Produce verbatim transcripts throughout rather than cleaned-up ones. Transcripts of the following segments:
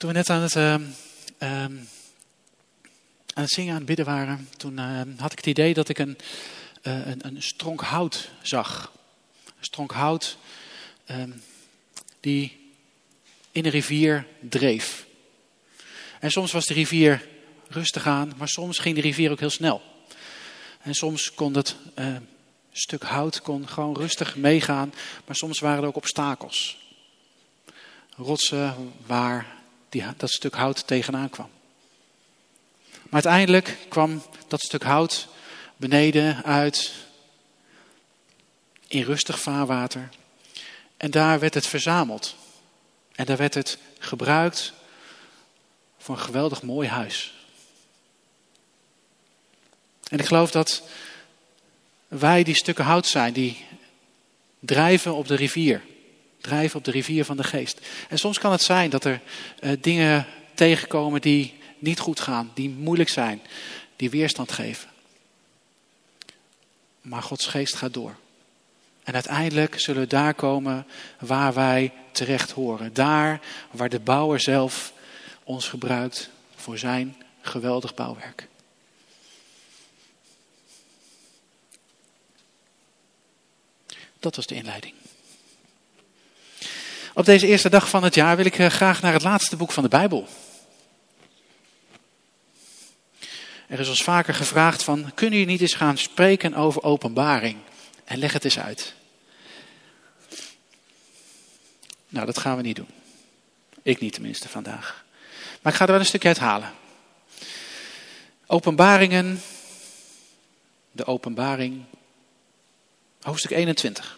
Toen we net aan het, uh, um, aan het zingen, aan het bidden waren, toen uh, had ik het idee dat ik een, uh, een, een stronk hout zag. Een stronk hout um, die in een rivier dreef. En soms was de rivier rustig aan, maar soms ging de rivier ook heel snel. En soms kon het uh, stuk hout kon gewoon rustig meegaan, maar soms waren er ook obstakels. Rotsen waar die, dat stuk hout tegenaan kwam. Maar uiteindelijk kwam dat stuk hout beneden uit in rustig vaarwater. En daar werd het verzameld. En daar werd het gebruikt voor een geweldig mooi huis. En ik geloof dat wij die stukken hout zijn die drijven op de rivier. Drijven op de rivier van de geest. En soms kan het zijn dat er uh, dingen tegenkomen die niet goed gaan, die moeilijk zijn, die weerstand geven. Maar Gods geest gaat door. En uiteindelijk zullen we daar komen waar wij terecht horen. Daar waar de bouwer zelf ons gebruikt voor zijn geweldig bouwwerk. Dat was de inleiding. Op deze eerste dag van het jaar wil ik graag naar het laatste boek van de Bijbel. Er is ons vaker gevraagd van, kunnen jullie niet eens gaan spreken over Openbaring? En leg het eens uit. Nou, dat gaan we niet doen. Ik niet tenminste vandaag. Maar ik ga er wel een stukje uit halen. Openbaringen, de openbaring, hoofdstuk eenentwintig.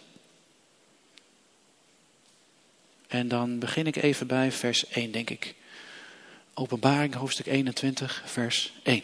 En dan begin ik even bij vers één, denk ik. Openbaring, hoofdstuk eenentwintig, vers één.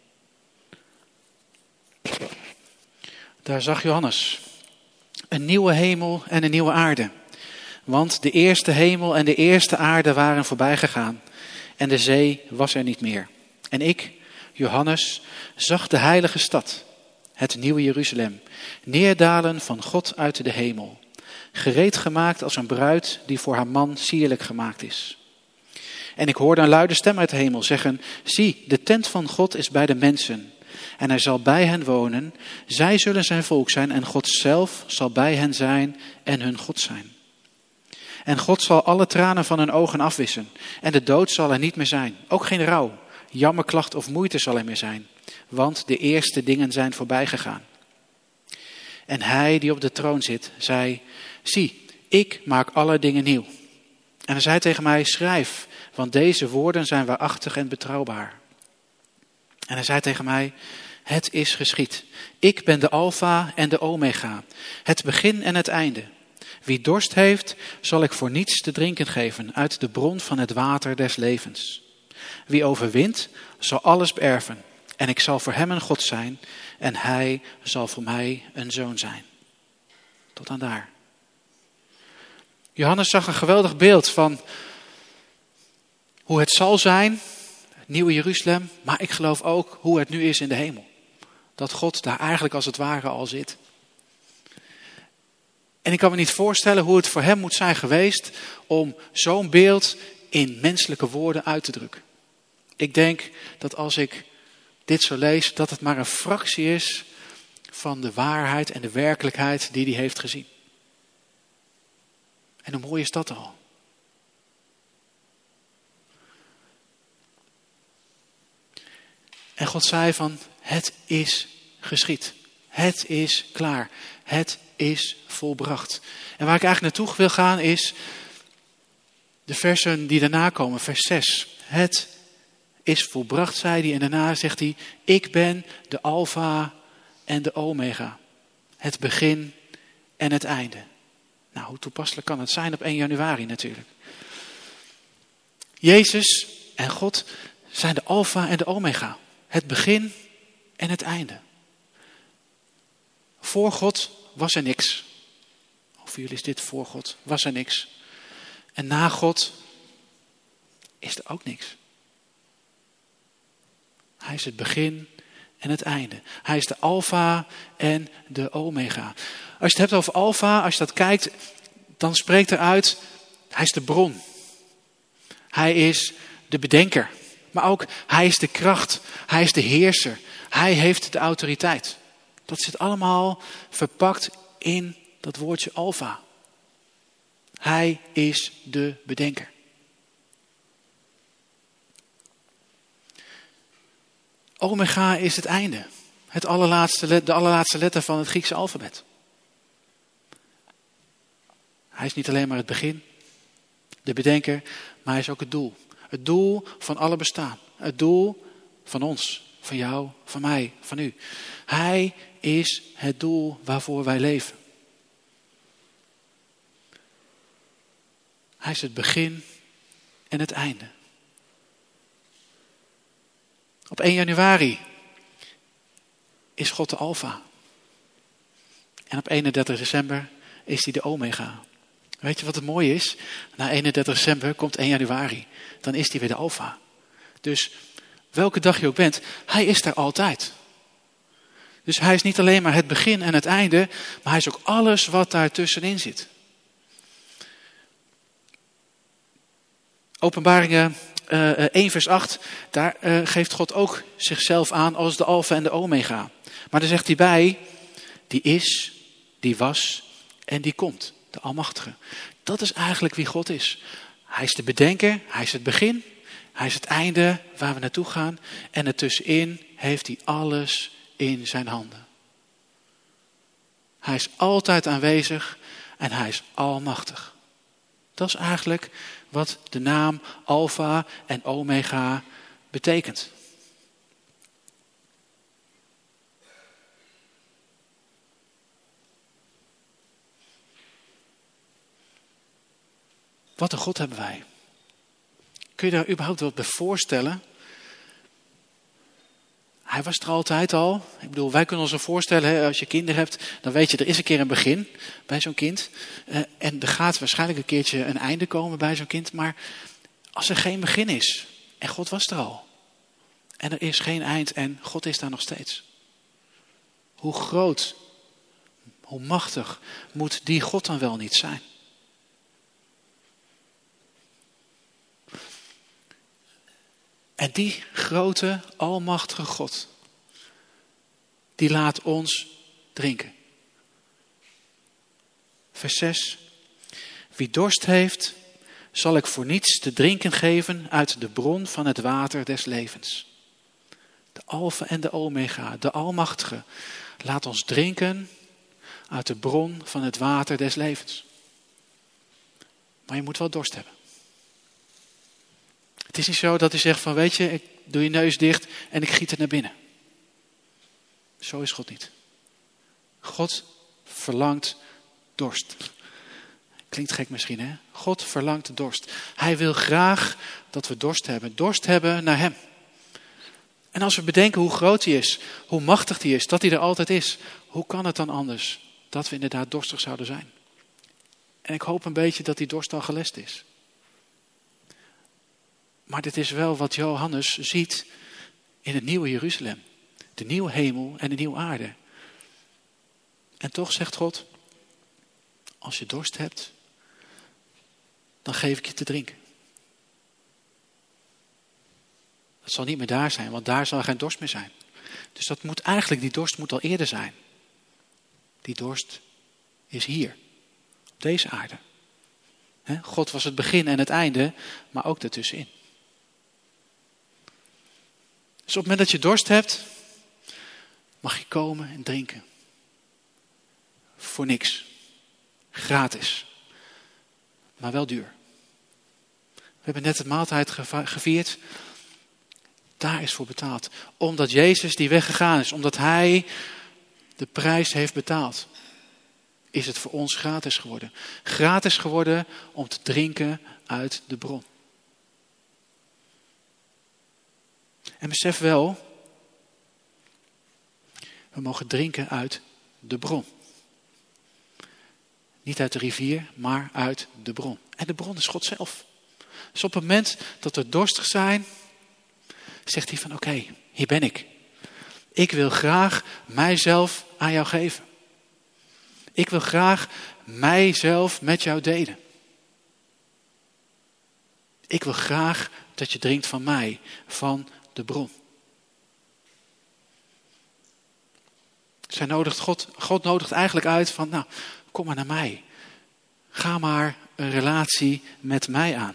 Daar zag Johannes een nieuwe hemel en een nieuwe aarde. Want de eerste hemel en de eerste aarde waren voorbij gegaan. En de zee was er niet meer. En ik, Johannes, zag de heilige stad, het nieuwe Jeruzalem, neerdalen van God uit de hemel. Gereed gemaakt als een bruid die voor haar man sierlijk gemaakt is. En ik hoorde een luide stem uit de hemel zeggen, zie, de tent van God is bij de mensen. En hij zal bij hen wonen. Zij zullen zijn volk zijn en God zelf zal bij hen zijn en hun God zijn. En God zal alle tranen van hun ogen afwissen. En de dood zal er niet meer zijn. Ook geen rouw, jammerklacht of moeite zal er meer zijn. Want de eerste dingen zijn voorbij gegaan. En hij die op de troon zit, zei, zie, ik maak alle dingen nieuw. En hij zei tegen mij, schrijf, want deze woorden zijn waarachtig en betrouwbaar. En hij zei tegen mij, het is geschied. Ik ben de Alfa en de Omega, het begin en het einde. Wie dorst heeft, zal ik voor niets te drinken geven uit de bron van het water des levens. Wie overwint, zal alles beërven. En ik zal voor hem een God zijn en hij zal voor mij een zoon zijn. Tot aan daar. Johannes zag een geweldig beeld van hoe het zal zijn, het nieuwe Jeruzalem, maar ik geloof ook hoe het nu is in de hemel. Dat God daar eigenlijk als het ware al zit. En ik kan me niet voorstellen hoe het voor hem moet zijn geweest om zo'n beeld in menselijke woorden uit te drukken. Ik denk dat als ik dit zo lees, dat het maar een fractie is van de waarheid en de werkelijkheid die hij heeft gezien. En hoe mooi is dat al? En God zei van, het is geschied. Het is klaar. Het is volbracht. En waar ik eigenlijk naartoe wil gaan is de versen die daarna komen, vers zes. Het is volbracht, zei hij. En daarna zegt hij, ik ben de Alfa en de Omega. Het begin en het einde. Nou, hoe toepasselijk kan het zijn op één januari natuurlijk. Jezus en God zijn de Alfa en de Omega. Het begin en het einde. Voor God was er niks. Of voor jullie is dit voor God, was er niks. En na God is er ook niks. Hij is het begin en het einde. Hij is de Alfa en de Omega. Als je het hebt over Alfa, als je dat kijkt, dan spreekt eruit, hij is de bron. Hij is de bedenker. Maar ook, hij is de kracht. Hij is de heerser. Hij heeft de autoriteit. Dat zit allemaal verpakt in dat woordje alfa. Hij is de bedenker. Omega is het einde. Het allerlaatste, de allerlaatste letter van het Griekse alfabet. Hij is niet alleen maar het begin, de bedenker, maar hij is ook het doel. Het doel van alle bestaan. Het doel van ons, van jou, van mij, van u. Hij is het doel waarvoor wij leven. Hij is het begin en het einde. Op één januari is God de Alfa. En op eenendertig december is hij de Omega. Weet je wat het mooie is? Na eenendertig december komt één januari. Dan is hij weer de Alfa. Dus welke dag je ook bent, hij is daar altijd. Dus hij is niet alleen maar het begin en het einde, maar hij is ook alles wat daar tussenin zit. Openbaringen uh, één vers acht, daar uh, geeft God ook zichzelf aan als de Alfa en de Omega. Maar daar zegt hij bij, die is, die was en die komt. De Almachtige. Dat is eigenlijk wie God is. Hij is de bedenker, hij is het begin, hij is het einde waar we naartoe gaan. En ertussenin heeft hij alles in zijn handen. Hij is altijd aanwezig en hij is almachtig. Dat is eigenlijk wat de naam Alfa en Omega betekent. Wat een God hebben wij. Kun je daar überhaupt wat bij voorstellen? Hij was er altijd al. Ik bedoel, wij kunnen ons er voorstellen, hè, als je kinderen hebt, dan weet je, er is een keer een begin bij zo'n kind. Uh, en er gaat waarschijnlijk een keertje een einde komen bij zo'n kind. Maar als er geen begin is, en God was er al. En er is geen eind en God is daar nog steeds. Hoe groot, hoe machtig moet die God dan wel niet zijn? En die grote, almachtige God, die laat ons drinken. Vers zes. Wie dorst heeft, zal ik voor niets te drinken geven uit de bron van het water des levens. De Alfa en de Omega, de Almachtige, laat ons drinken uit de bron van het water des levens. Maar je moet wel dorst hebben. Het is niet zo dat hij zegt van, weet je, ik doe je neus dicht en ik giet het naar binnen. Zo is God niet. God verlangt dorst. Klinkt gek misschien, hè? God verlangt dorst. Hij wil graag dat we dorst hebben. Dorst hebben naar hem. En als we bedenken hoe groot hij is, hoe machtig hij is, dat hij er altijd is. Hoe kan het dan anders dat we inderdaad dorstig zouden zijn? En ik hoop een beetje dat die dorst al gelest is. Maar dit is wel wat Johannes ziet in het nieuwe Jeruzalem. De nieuwe hemel en de nieuwe aarde. En toch zegt God, als je dorst hebt, dan geef ik je te drinken. Dat zal niet meer daar zijn, want daar zal geen dorst meer zijn. Dus dat moet eigenlijk, die dorst moet al eerder zijn. Die dorst is hier, op deze aarde. God was het begin en het einde, maar ook daartussenin. Dus op het moment dat je dorst hebt, mag je komen en drinken. Voor niks. Gratis. Maar wel duur. We hebben net het maaltijd gevierd. Daar is voor betaald. Omdat Jezus die weggegaan is. Omdat hij de prijs heeft betaald. Is het voor ons gratis geworden. Gratis geworden om te drinken uit de bron. En besef wel, we mogen drinken uit de bron. Niet uit de rivier, maar uit de bron. En de bron is God zelf. Dus op het moment dat we dorstig zijn, zegt hij van oké, okay, hier ben ik. Ik wil graag mijzelf aan jou geven. Ik wil graag mijzelf met jou delen. Ik wil graag dat je drinkt van mij, van de bron. Zij nodigt God, God nodigt eigenlijk uit van, nou, kom maar naar mij. Ga maar een relatie met mij aan.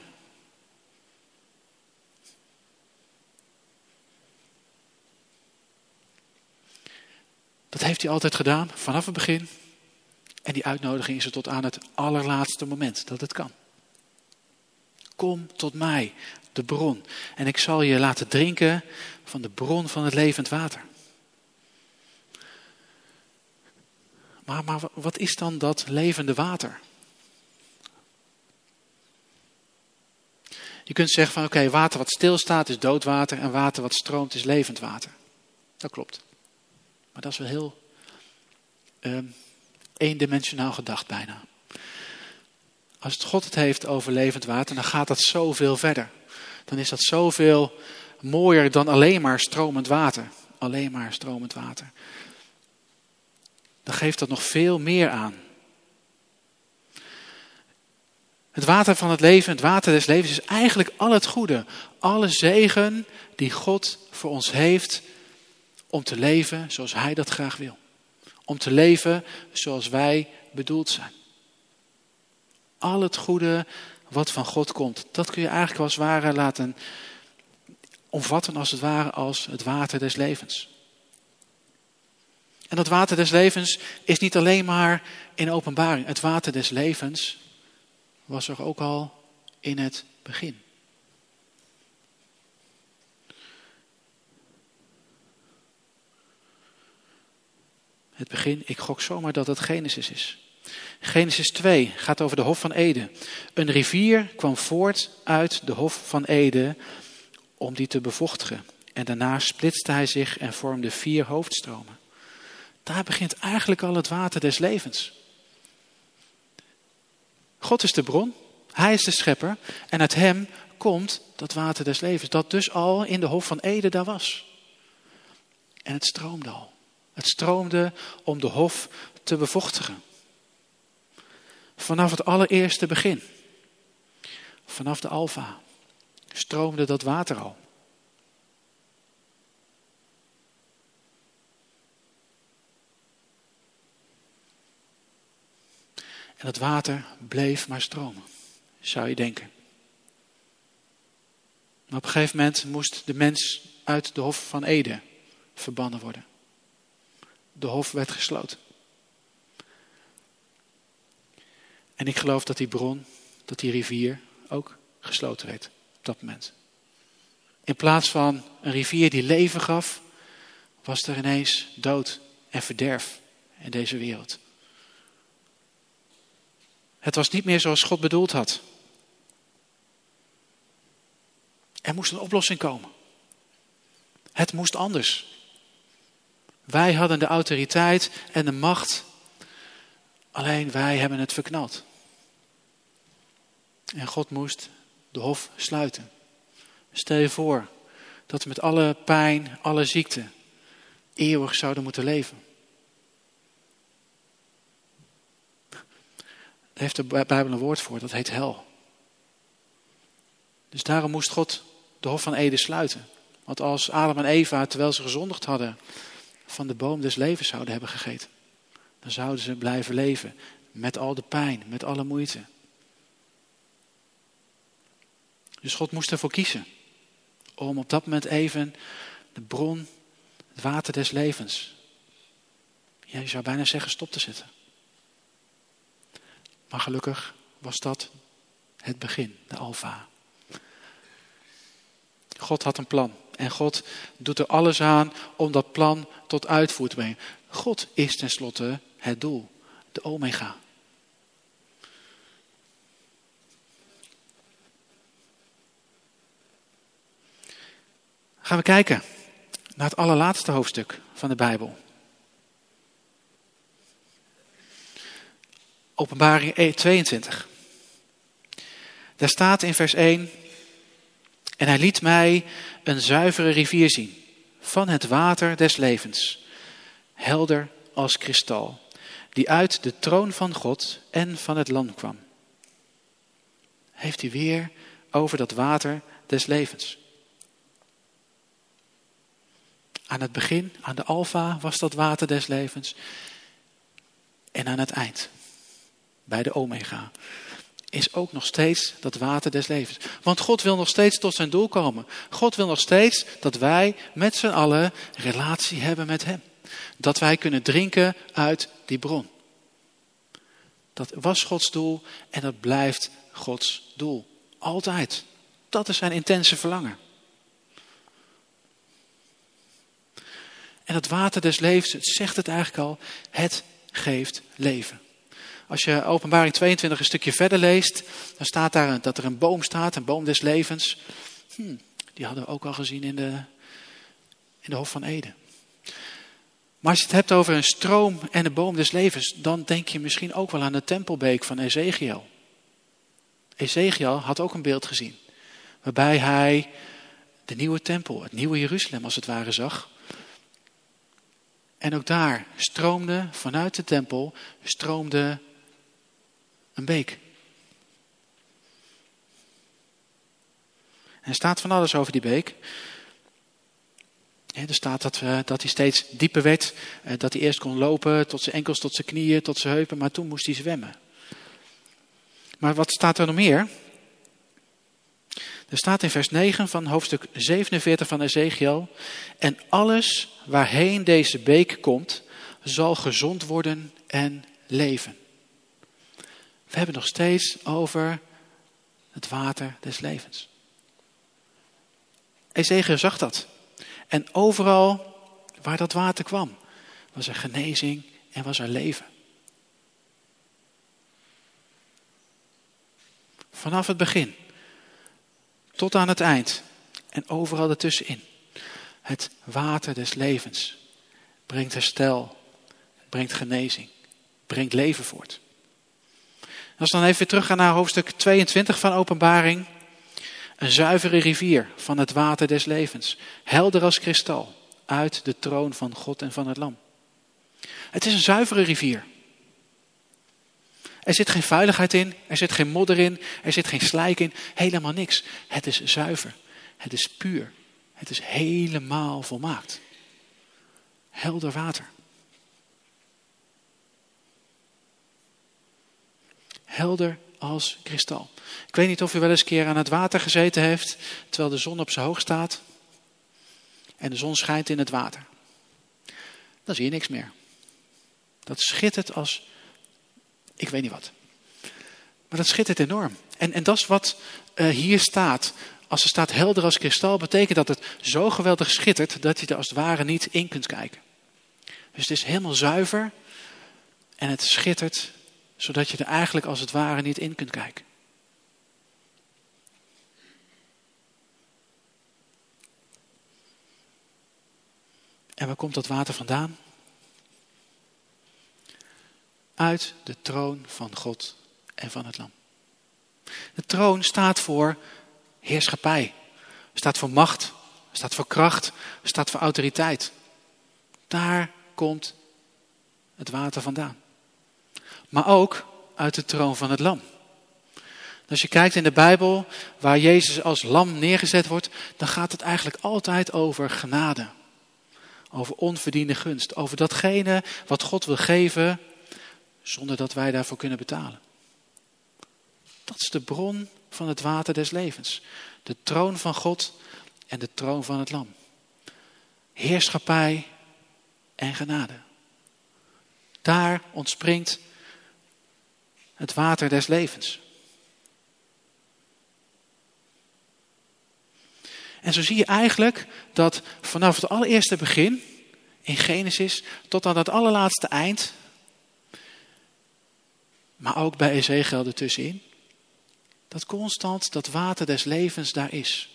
Dat heeft hij altijd gedaan, vanaf het begin. En die uitnodiging is er tot aan het allerlaatste moment dat het kan. Kom tot mij, de bron. En ik zal je laten drinken van de bron van het levend water. Maar, maar wat is dan dat levende water? Je kunt zeggen van oké, okay, water wat stilstaat is dood water en water wat stroomt is levend water. Dat klopt. Maar dat is wel heel um, eendimensionaal gedacht bijna. Als het God het heeft over levend water, dan gaat dat zoveel verder. Dan is dat zoveel mooier dan alleen maar stromend water. Alleen maar stromend water. Dan geeft dat nog veel meer aan. Het water van het leven, het water des levens is eigenlijk al het goede. Alle zegen die God voor ons heeft om te leven zoals Hij dat graag wil. Om te leven zoals wij bedoeld zijn. Al het goede wat van God komt, dat kun je eigenlijk als het ware laten omvatten als het ware als het water des levens. En dat water des levens is niet alleen maar in openbaring. Het water des levens was er ook al in het begin. Het begin, ik gok zomaar dat het Genesis is. Genesis twee gaat over de Hof van Eden. Een rivier kwam voort uit de Hof van Eden om die te bevochtigen. En daarna splitste hij zich en vormde vier hoofdstromen. Daar begint eigenlijk al het water des levens. God is de bron, Hij is de schepper en uit Hem komt dat water des levens. Dat dus al in de Hof van Eden daar was. En het stroomde al. Het stroomde om de hof te bevochtigen. Vanaf het allereerste begin. Vanaf de Alfa stroomde dat water al. En dat water bleef maar stromen, zou je denken. Maar op een gegeven moment moest de mens uit de Hof van Eden verbannen worden. De hof werd gesloten. En ik geloof dat die bron, dat die rivier ook gesloten werd op dat moment. In plaats van een rivier die leven gaf, was er ineens dood en verderf in deze wereld. Het was niet meer zoals God bedoeld had. Er moest een oplossing komen. Het moest anders. Wij hadden de autoriteit en de macht. Alleen wij hebben het verknald. En God moest de hof sluiten. Stel je voor dat we met alle pijn, alle ziekte eeuwig zouden moeten leven. Daar heeft de Bijbel een woord voor, dat heet hel. Dus daarom moest God de Hof van Eden sluiten. Want als Adam en Eva, terwijl ze gezondigd hadden, van de boom des levens zouden hebben gegeten, dan zouden ze blijven leven met al de pijn, met alle moeite. Dus God moest ervoor kiezen om op dat moment even de bron, het water des levens, ja, je zou bijna zeggen stop te zetten. Maar gelukkig was dat het begin, de Alfa. God had een plan. En God doet er alles aan om dat plan tot uitvoer te brengen. God is tenslotte het doel. De omega. Gaan we kijken naar het allerlaatste hoofdstuk van de Bijbel. Openbaring tweeëntwintig. Daar staat in vers één. En hij liet mij een zuivere rivier zien, van het water des levens, helder als kristal, die uit de troon van God en van het lam kwam. Heeft hij weer over dat water des levens. Aan het begin, aan de alfa, was dat water des levens. En aan het eind, bij de omega, is ook nog steeds dat water des levens. Want God wil nog steeds tot zijn doel komen. God wil nog steeds dat wij met z'n allen relatie hebben met hem. Dat wij kunnen drinken uit die bron. Dat was Gods doel en dat blijft Gods doel. Altijd. Dat is zijn intense verlangen. En dat water des levens, het zegt het eigenlijk al, het geeft leven. Als je Openbaring tweeëntwintig een stukje verder leest, dan staat daar dat er een boom staat, een boom des levens. Hm, die hadden we ook al gezien in de, in de Hof van Eden. Maar als je het hebt over een stroom en een boom des levens, dan denk je misschien ook wel aan de tempelbeek van Ezekiel. Ezekiel had ook een beeld gezien, waarbij hij de nieuwe tempel, het nieuwe Jeruzalem als het ware zag. En ook daar stroomde vanuit de tempel stroomde een beek. En er staat van alles over die beek. Er staat dat, uh, dat hij steeds dieper werd. Uh, dat hij eerst kon lopen tot zijn enkels, tot zijn knieën, tot zijn heupen. Maar toen moest hij zwemmen. Maar wat staat er nog meer? Er staat in vers negen van hoofdstuk zevenenveertig van Ezekiel. En alles waarheen deze beek komt, zal gezond worden en leven. We hebben nog steeds over het water des levens. Ezekiel zag dat. En overal waar dat water kwam, was er genezing en was er leven. Vanaf het begin tot aan het eind en overal ertussenin. Het water des levens brengt herstel, brengt genezing, brengt leven voort. Als we dan even weer teruggaan naar hoofdstuk tweeëntwintig van Openbaring. Een zuivere rivier van het water des levens. Helder als kristal. Uit de troon van God en van het Lam. Het is een zuivere rivier. Er zit geen vuiligheid in. Er zit geen modder in. Er zit geen slijk in. Helemaal niks. Het is zuiver. Het is puur. Het is helemaal volmaakt. Helder water. Helder als kristal. Ik weet niet of u wel eens een keer aan het water gezeten heeft, terwijl de zon op zijn hoog staat en de zon schijnt in het water. Dan zie je niks meer. Dat schittert als, ik weet niet wat. Maar dat schittert enorm. En, en dat is wat uh, hier staat. Als er staat helder als kristal, betekent dat het zo geweldig schittert dat je er als het ware niet in kunt kijken. Dus het is helemaal zuiver en het schittert zodat je er eigenlijk als het ware niet in kunt kijken. En waar komt dat water vandaan? Uit de troon van God en van het Lam. De troon staat voor heerschappij. Staat voor macht. Staat voor kracht. Staat voor autoriteit. Daar komt het water vandaan. Maar ook uit de troon van het Lam. Als je kijkt in de Bijbel waar Jezus als lam neergezet wordt, dan gaat het eigenlijk altijd over genade. Over onverdiende gunst. Over datgene wat God wil geven zonder dat wij daarvoor kunnen betalen. Dat is de bron van het water des levens. De troon van God en de troon van het Lam. Heerschappij en genade. Daar ontspringt het water des levens. En zo zie je eigenlijk dat vanaf het allereerste begin in Genesis tot aan het allerlaatste eind, maar ook bij Ezekiel ertussenin, dat constant dat water des levens daar is.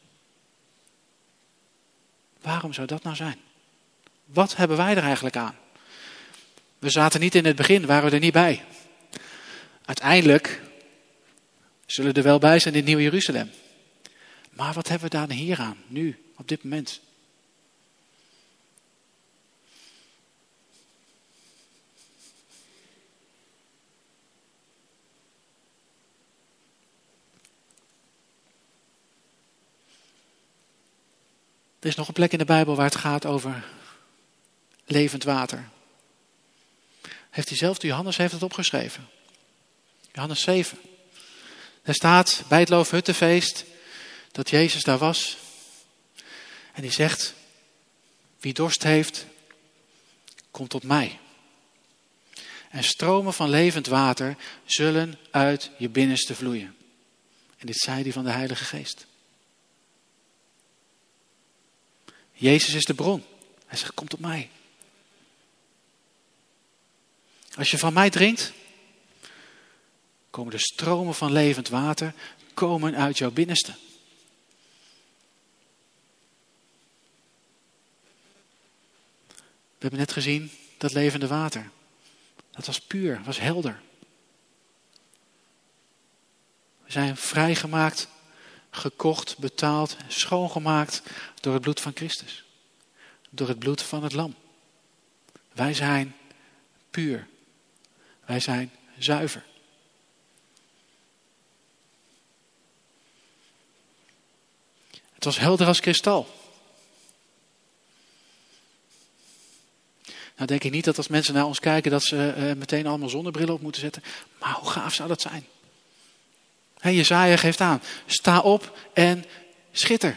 Waarom zou dat nou zijn? Wat hebben wij er eigenlijk aan? We zaten niet in het begin, waren we er niet bij. Uiteindelijk zullen we er wel bij zijn in het Nieuwe Jeruzalem. Maar wat hebben we daar hier aan, nu, op dit moment? Er is nog een plek in de Bijbel waar het gaat over levend water. Heeft diezelfde Johannes heeft het opgeschreven. Johannes zeven. Daar staat bij het Loofhuttenfeest dat Jezus daar was. En die zegt, wie dorst heeft, komt tot mij. En stromen van levend water zullen uit je binnenste vloeien. En dit zei hij van de Heilige Geest. Jezus is de bron. Hij zegt, kom tot mij. Als je van mij drinkt, komen de stromen van levend water komen uit jouw binnenste. We hebben net gezien dat levende water. Dat was puur, was helder. We zijn vrijgemaakt, gekocht, betaald, schoongemaakt door het bloed van Christus. Door het bloed van het lam. Wij zijn puur. Wij zijn zuiver. Het was helder als kristal. Nou denk ik niet dat als mensen naar ons kijken dat ze uh, meteen allemaal zonnebrillen op moeten zetten. Maar hoe gaaf zou dat zijn? Hey, Jesaja geeft aan. Sta op en schitter.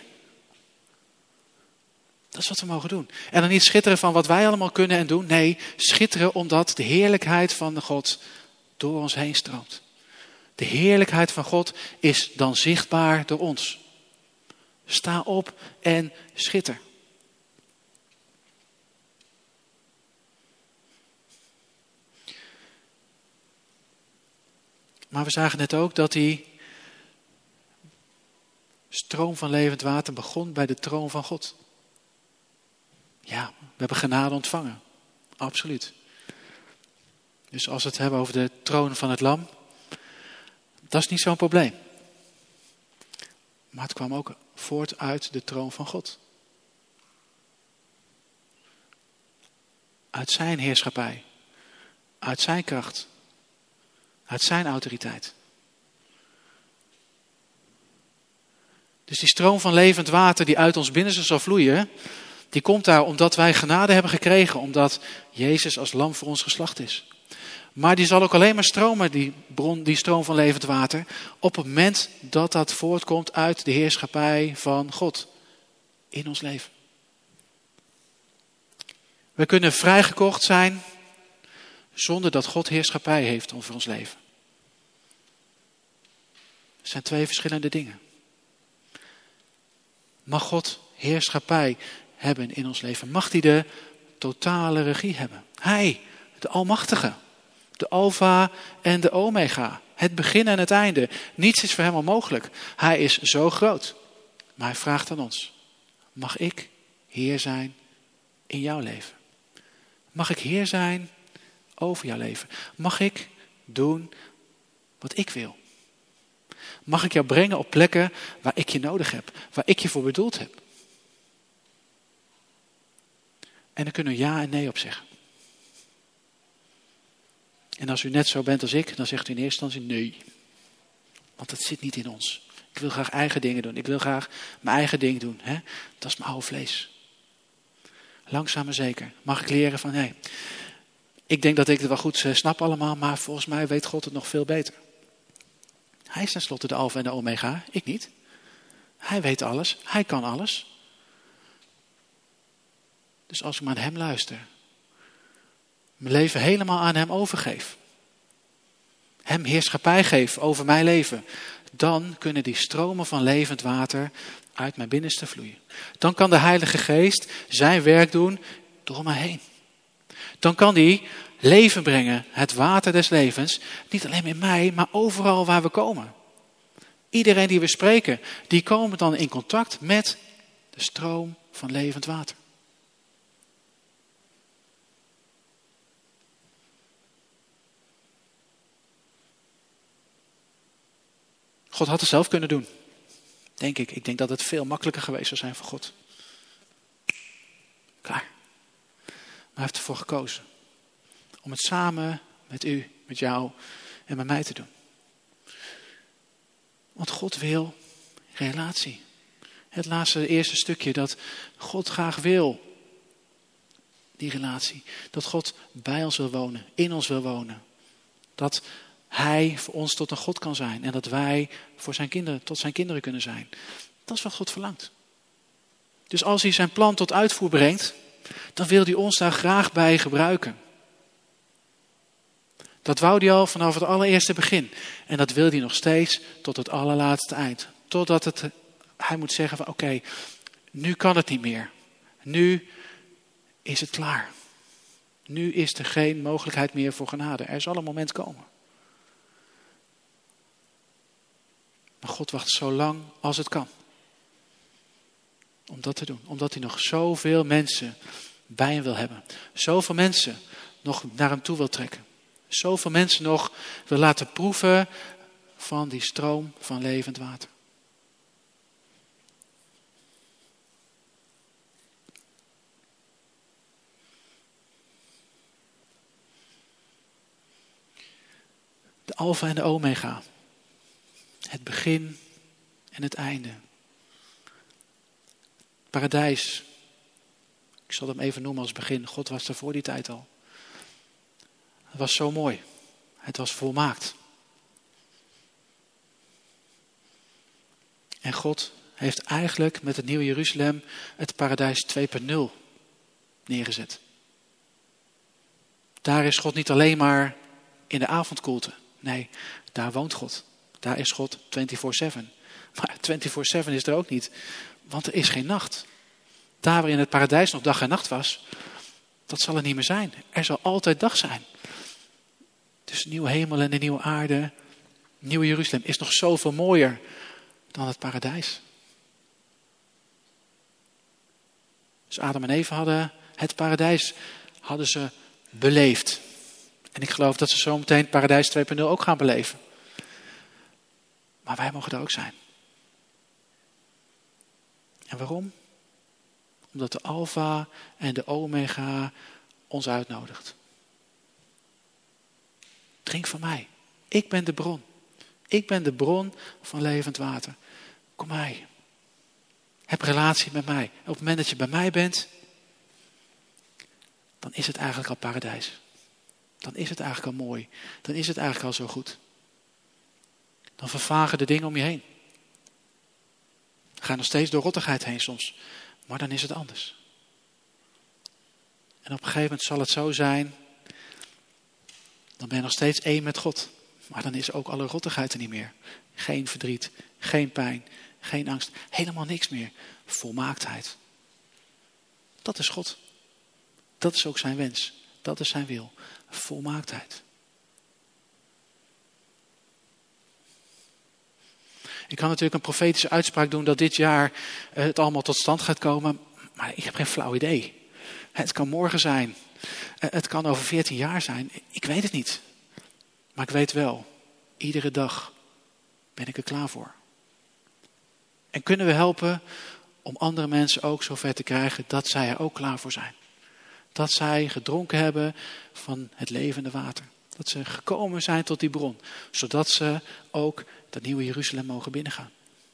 Dat is wat we mogen doen. En dan niet schitteren van wat wij allemaal kunnen en doen. Nee, schitteren omdat de heerlijkheid van de God door ons heen stroomt. De heerlijkheid van God is dan zichtbaar door ons. Sta op en schitter. Maar we zagen net ook dat die stroom van levend water begon bij de troon van God. Ja, we hebben genade ontvangen. Absoluut. Dus als we het hebben over de troon van het lam, dat is niet zo'n probleem. Maar het kwam ook voort uit de troon van God. Uit zijn heerschappij. Uit zijn kracht. Uit zijn autoriteit. Dus die stroom van levend water die uit ons binnenste zal vloeien, die komt daar omdat wij genade hebben gekregen. Omdat Jezus als lam voor ons geslacht is. Maar die zal ook alleen maar stromen, die bron, die stroom van levend water, op het moment dat dat voortkomt uit de heerschappij van God in ons leven. We kunnen vrijgekocht zijn zonder dat God heerschappij heeft over ons leven. Het zijn twee verschillende dingen. Mag God heerschappij hebben in ons leven? Mag hij de totale regie hebben? Hij, de Almachtige, de Alpha en de Omega, het begin en het einde. Niets is voor hem onmogelijk. Hij is zo groot. Maar hij vraagt aan ons, mag ik Heer zijn in jouw leven? Mag ik Heer zijn over jouw leven? Mag ik doen wat ik wil? Mag ik jou brengen op plekken waar ik je nodig heb, waar ik je voor bedoeld heb? En dan kunnen we ja en nee op zeggen. En als u net zo bent als ik, dan zegt u in eerste instantie nee. Want het zit niet in ons. Ik wil graag eigen dingen doen. Ik wil graag mijn eigen ding doen. Hè? Dat is mijn oude vlees. Langzaam maar zeker mag ik leren van, nee, ik denk dat ik het wel goed snap allemaal, maar volgens mij weet God het nog veel beter. Hij is tenslotte de Alpha en de Omega, ik niet. Hij weet alles, hij kan alles. Dus als ik maar aan hem luister, mijn leven helemaal aan hem overgeef, hem heerschappij geef over mijn leven, dan kunnen die stromen van levend water uit mijn binnenste vloeien. Dan kan de Heilige Geest zijn werk doen door mij heen. Dan kan die leven brengen, het water des levens, niet alleen in mij, maar overal waar we komen. Iedereen die we spreken, die komen dan in contact met de stroom van levend water. God had het zelf kunnen doen. Denk ik. Ik denk dat het veel makkelijker geweest zou zijn voor God. Klaar. Maar hij heeft ervoor gekozen. Om het samen met u, met jou en met mij te doen. Want God wil relatie. Het laatste, het eerste stukje, dat God graag wil. Die relatie. Dat God bij ons wil wonen, in ons wil wonen. Dat hij voor ons tot een God kan zijn. En dat wij voor zijn kinderen, tot zijn kinderen kunnen zijn. Dat is wat God verlangt. Dus als hij zijn plan tot uitvoer brengt, dan wil hij ons daar graag bij gebruiken. Dat wou hij al vanaf het allereerste begin. En dat wil hij nog steeds tot het allerlaatste eind. Totdat het, hij moet zeggen van oké, okay, nu kan het niet meer. Nu is het klaar. Nu is er geen mogelijkheid meer voor genade. Er zal een moment komen. Maar God wacht zo lang als het kan. Om dat te doen. Omdat hij nog zoveel mensen bij hem wil hebben. Zoveel mensen nog naar hem toe wil trekken. Zoveel mensen nog wil laten proeven van die stroom van levend water. De Alpha en de Omega. Het begin en het einde. Paradijs. Ik zal hem even noemen als begin. God was er voor die tijd al. Het was zo mooi. Het was volmaakt. En God heeft eigenlijk met het nieuwe Jeruzalem het paradijs twee punt nul neergezet. Daar is God niet alleen maar in de avondkoelte. Nee, daar woont God. Daar is God vierentwintig zeven. Maar vierentwintig zeven is er ook niet. Want er is geen nacht. Daar waarin het paradijs nog dag en nacht was, dat zal er niet meer zijn. Er zal altijd dag zijn. Dus de nieuwe hemel en de nieuwe aarde, nieuwe Jeruzalem, is nog zoveel mooier dan het paradijs. Dus Adam en Eva hadden het paradijs hadden ze beleefd. En ik geloof dat ze zo meteen paradijs twee punt nul ook gaan beleven. Maar wij mogen er ook zijn. En waarom? Omdat de Alpha en de Omega ons uitnodigt. Drink van mij. Ik ben de bron. Ik ben de bron van levend water. Kom mij. Heb relatie met mij. Op het moment dat je bij mij bent, dan is het eigenlijk al paradijs. Dan is het eigenlijk al mooi. Dan is het eigenlijk al zo goed. Dan vervagen de dingen om je heen. Ga nog steeds door rottigheid heen soms. Maar dan is het anders. En op een gegeven moment zal het zo zijn. Dan ben je nog steeds één met God. Maar dan is ook alle rottigheid er niet meer. Geen verdriet, geen pijn, geen angst. Helemaal niks meer. Volmaaktheid. Dat is God. Dat is ook zijn wens. Dat is zijn wil. Volmaaktheid. Ik kan natuurlijk een profetische uitspraak doen dat dit jaar het allemaal tot stand gaat komen. Maar ik heb geen flauw idee. Het kan morgen zijn. Het kan over veertien jaar zijn. Ik weet het niet. Maar ik weet wel, iedere dag ben ik er klaar voor. En kunnen we helpen om andere mensen ook zover te krijgen dat zij er ook klaar voor zijn. Dat zij gedronken hebben van het levende water. Dat ze gekomen zijn tot die bron. Zodat ze ook dat nieuwe Jeruzalem mogen binnengaan.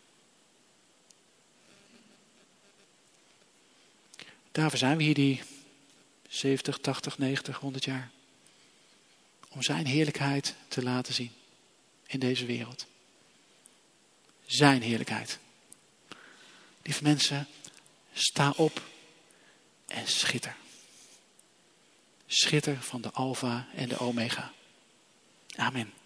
Daarvoor zijn we hier die zeventig, tachtig, negentig, honderd jaar. Om zijn heerlijkheid te laten zien in deze wereld. Zijn heerlijkheid. Lieve mensen, sta op en schitter. Schitter van de Alpha en de Omega. Amen.